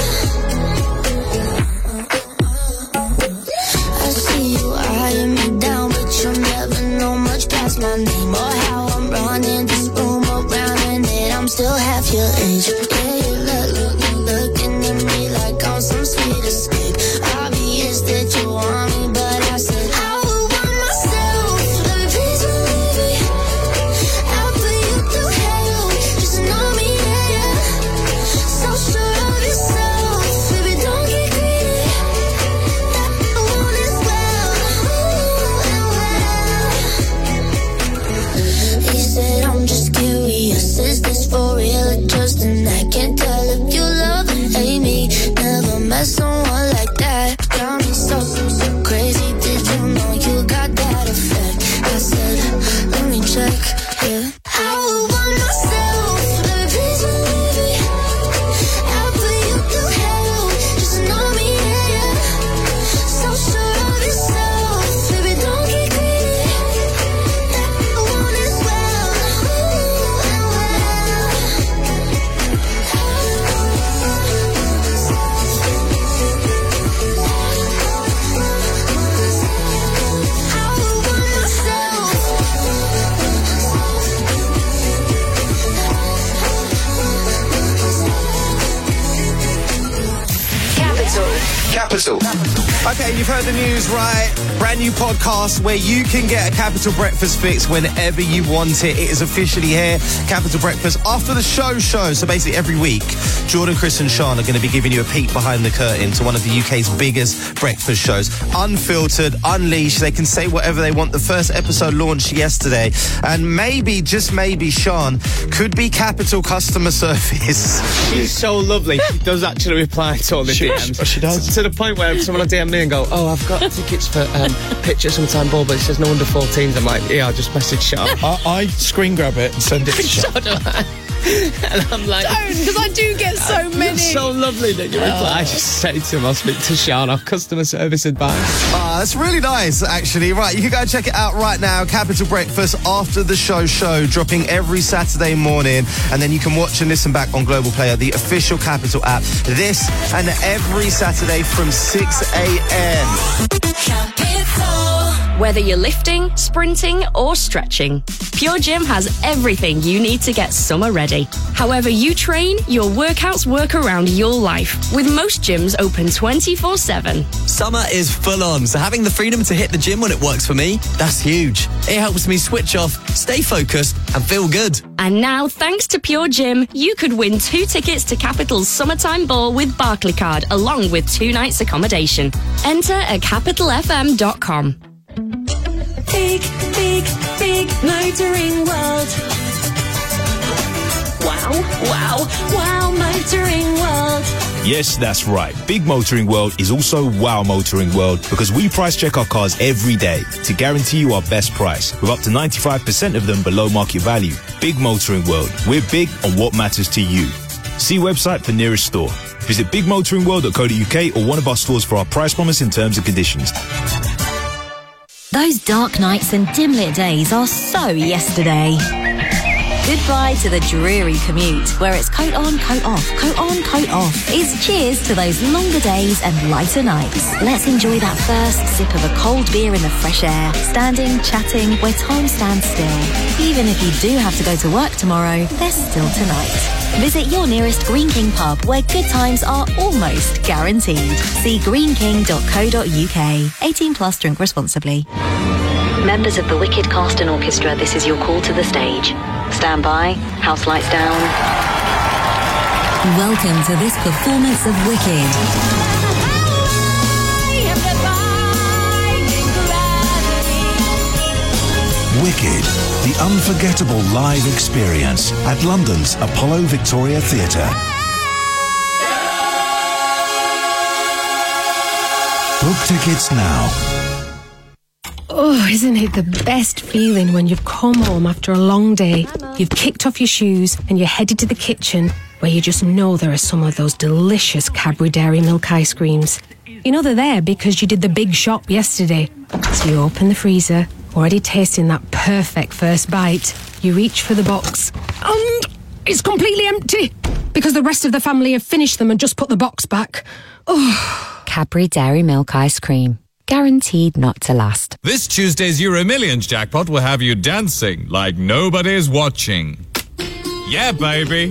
I see you eyeing me down, but you'll never know my Capital. Okay, you've heard the news, right? Brand new podcast where you can get a Capital Breakfast fix whenever you want it. It is officially here. Capital Breakfast after the show show. So basically every week, Jordan, Chris and Sean are going to be giving you a peek behind the curtain to one of the U K's biggest breakfast shows. Unfiltered, unleashed. They can say whatever they want. The first episode launched yesterday. And maybe, just maybe, Sean could be Capital customer service. She's so lovely. She does actually reply to all the She- D Ms. she does. To the point where someone will D M me and go, oh, I've got tickets for um, Pitch at Sometime Ball, but it says no under fourteens. I'm like, yeah, I'll just message Sean. I, I screen grab it and send it to Sean. So do I. And I'm like... Don't, because I do get so many. It's so lovely that you reply. I just say to him, I'll speak to Sean, our customer service advice. Ah, that's really nice, actually. Right, you can go and check it out right now. Capital Breakfast after the show show, dropping every Saturday morning. And then you can watch and listen back on Global Player, the official Capital app. This and every Saturday from six a.m. Whether you're lifting, sprinting, or stretching, Pure Gym has everything you need to get summer ready. However you train, your workouts work around your life, with most gyms open twenty-four seven. Summer is full on, so having the freedom to hit the gym when it works for me, that's huge. It helps me switch off, stay focused, and feel good. And now, thanks to Pure Gym, you could win two tickets to Capital's Summertime Ball with Barclaycard, along with two nights accommodation. Enter at capital f m dot com. Big, big, big motoring world. Wow, wow, wow, motoring world. Yes, that's right. Big Motoring World is also Wow Motoring World because we price check our cars every day to guarantee you our best price with up to ninety-five percent of them below market value. Big Motoring World. We're big on what matters to you. See website for nearest store. Visit big motoring world dot co dot u k or one of our stores for our price promise and terms and conditions. Those dark nights and dim-lit days are so yesterday. Goodbye to the dreary commute, where it's coat on, coat off, coat on, coat off. It's cheers to those longer days and lighter nights. Let's enjoy that first sip of a cold beer in the fresh air, standing, chatting, where time stands still. Even if you do have to go to work tomorrow, there's still tonight. Visit your nearest Green King pub, where good times are almost guaranteed. See green king dot co dot u k. eighteen plus, drink responsibly. Members of the Wicked Cast and Orchestra, this is your call to the stage. Stand by, house lights down. Welcome to this performance of Wicked. Wicked, the unforgettable live experience at London's Apollo Victoria Theatre. Book tickets now. Oh, isn't it the best feeling when you've come home after a long day, you've kicked off your shoes and you're headed to the kitchen where you just know there are some of those delicious Cadbury Dairy Milk ice creams. You know they're there because you did the big shop yesterday. So you open the freezer, already tasting that perfect first bite. You reach for the box and it's completely empty because the rest of the family have finished them and just put the box back. Oh. Cadbury Dairy Milk Ice Cream. Guaranteed not to last. This Tuesday's Euro Millions jackpot will have you dancing like nobody's watching. Yeah, baby.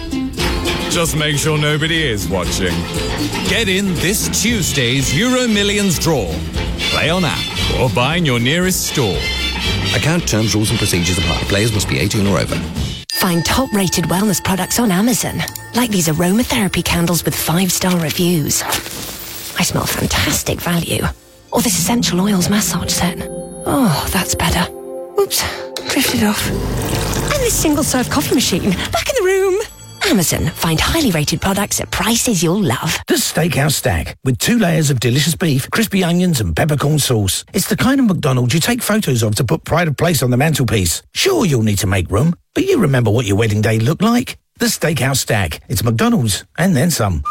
Just make sure nobody is watching. Get in this Tuesday's Euro Millions draw. Play on app or buy in your nearest store. Account terms, rules and procedures apply. Players must be eighteen or over. Find top-rated wellness products on Amazon, like these aromatherapy candles with five-star reviews. I smell fantastic value. Or this essential oils massage set. Oh, that's better. Oops, drifted off. And this single-serve coffee machine, back in the room. Amazon, find highly rated products at prices you'll love. The Steakhouse Stack, with two layers of delicious beef, crispy onions and peppercorn sauce. It's the kind of McDonald's you take photos of to put pride of place on the mantelpiece. Sure, you'll need to make room, but you remember what your wedding day looked like. The Steakhouse Stack. It's McDonald's, and then some.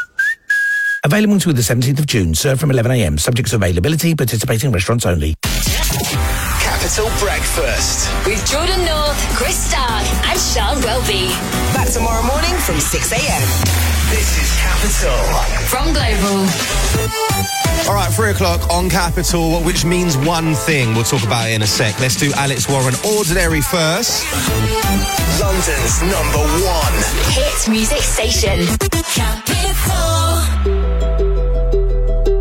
Available until the seventeenth of June. Served from eleven a m. Subject to availability. Participating restaurants only. Capital Breakfast. With Jordan North, Chris Stark, and Sean Welby. Back tomorrow morning from six a m. This is Capital. From Global. All right, three o'clock on Capital, which means one thing. We'll talk about it in a sec. Let's do Alex Warren Ordinary first. London's number one hit music station. Capital.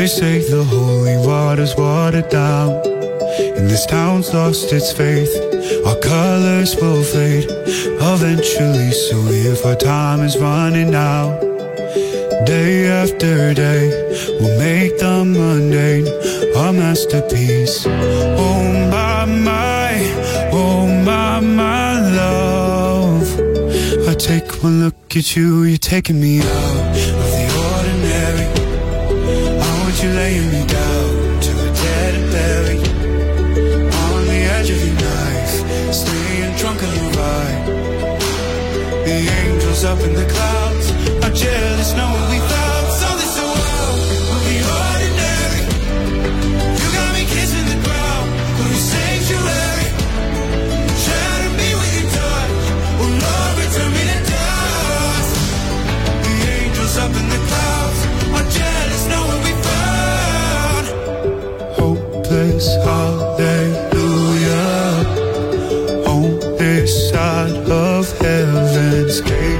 They say the holy water's watered down, and this town's lost its faith. Our colors will fade eventually, so if our time is running out, day after day, we'll make the mundane our masterpiece. Oh my, my, oh my, my love. I take one look at you, you're taking me out of the ordinary. I want you laying me down to the dead and buried, on the edge of your knife, staying drunk on your ride. The angels up in the clouds are jealous knowing we found something so wild of the ordinary. You got me kissing the ground on your sanctuary, shadow me with your touch. Oh Lord, return me to dust. The angels up in the clouds are jealous knowing we found hopeless hallelujah on this side of heaven's gate.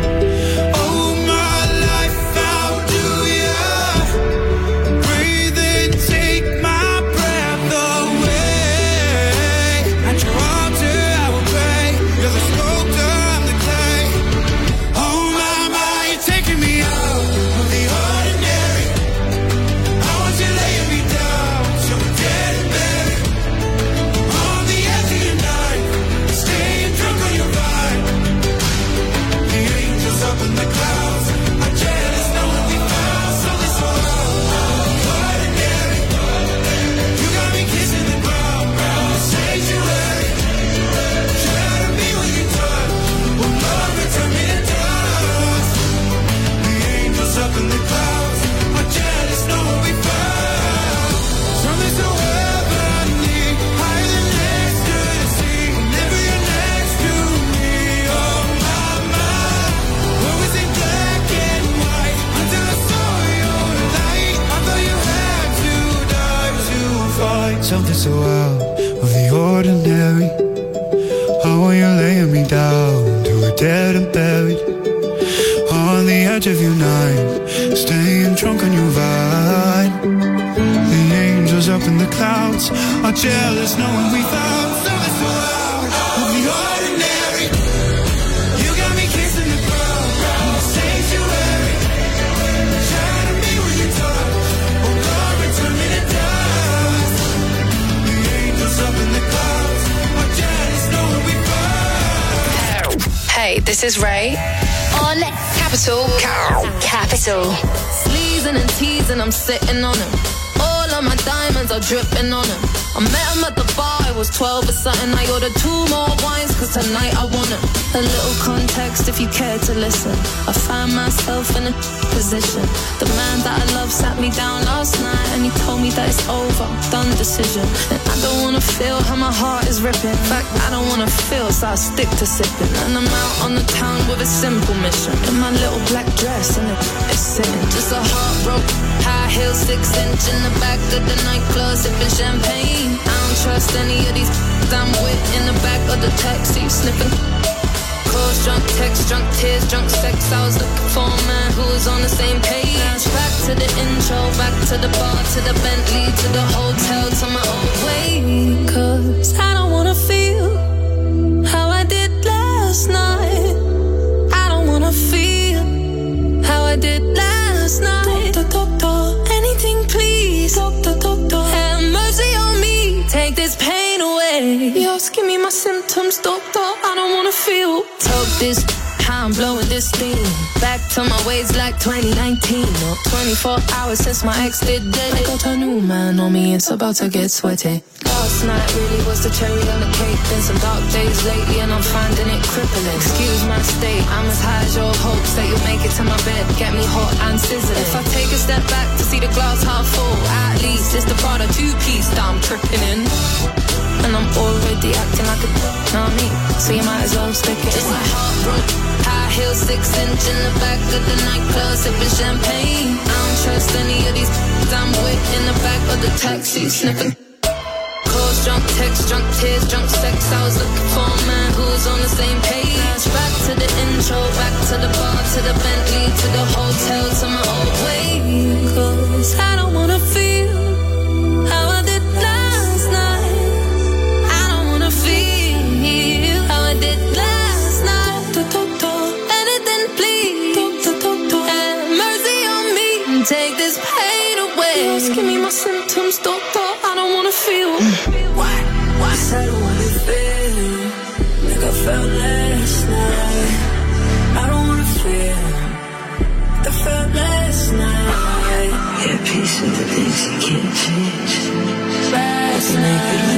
Something so out of the ordinary. How are you laying me down to a dead and buried, on the edge of your night, staying drunk on your vine. The angels up in the clouds are jealous knowing we found something so out of the ordinary. You got me kissing the ground in the sanctuary, shining me with your touch. Oh God, return me to dust. Up in the clouds, are jealous knowing we found. Hey, this is Ray on Capital. Capital. Sleazing and teasing, I'm sitting on him. All of my diamonds are dripping on him. I met him at the bar, I was twelve or something. I ordered two more wines, cause tonight I want it. A little context if you care to listen. I find myself in a position. The man that I love sat me down last night, and he told me that it's over, done decision. And I don't wanna feel how my heart is ripping. In fact, I don't wanna feel, so I stick to sipping. And I'm out on the town with a simple mission. In my little black dress, and it's sitting. Just a heartbroken, high heel, six inch in the back of the nightclub, sipping champagne. I don't trust any of these I'm with in the back of the taxi, sniffing calls, drunk texts, drunk tears, drunk sex. I was looking for a man who was on the same page. Back to the intro, back to the bar, to the Bentley, to the hotel, to my own way. Cause I don't wanna feel how I did last night. I don't wanna feel how I did last night. Doctor, doctor, anything please. Doctor, doctor, have mercy on me. Take this pain away. Just give me my symptoms, doctor. I don't wanna feel. Talk this, how I'm blowing this thing. Back to my ways like twenty nineteen. Or twenty-four hours since my ex did it. I got a new man on me, it's about to get sweaty. Last night really was the cherry on the cake. Been some dark days lately and I'm finding it crippling. Excuse my state, I'm as high as your hopes that you'll make it to my bed, get me hot and sizzling. If I take a step back to see the glass half full, at least it's the Prada two-piece that I'm tripping in. And I'm already acting like a know me, so you might as well stick it. Just like heartbroken, high heels, six inch in the back of the nightclub, sipping champagne. I don't trust any of these I'm with in the back of the taxi, sniffing calls, drunk texts, drunk tears, drunk sex. I was looking for a man who was on the same page. Back to the intro, back to the bar, to the Bentley, to the hotel, to my old way. Cause I don't wanna feel Please give me my symptoms, doctor. I don't wanna feel. What? What? I said I don't wanna feel like I felt last night. I don't wanna feel like I felt last night. Yeah, peace with the things you can't change. Last night.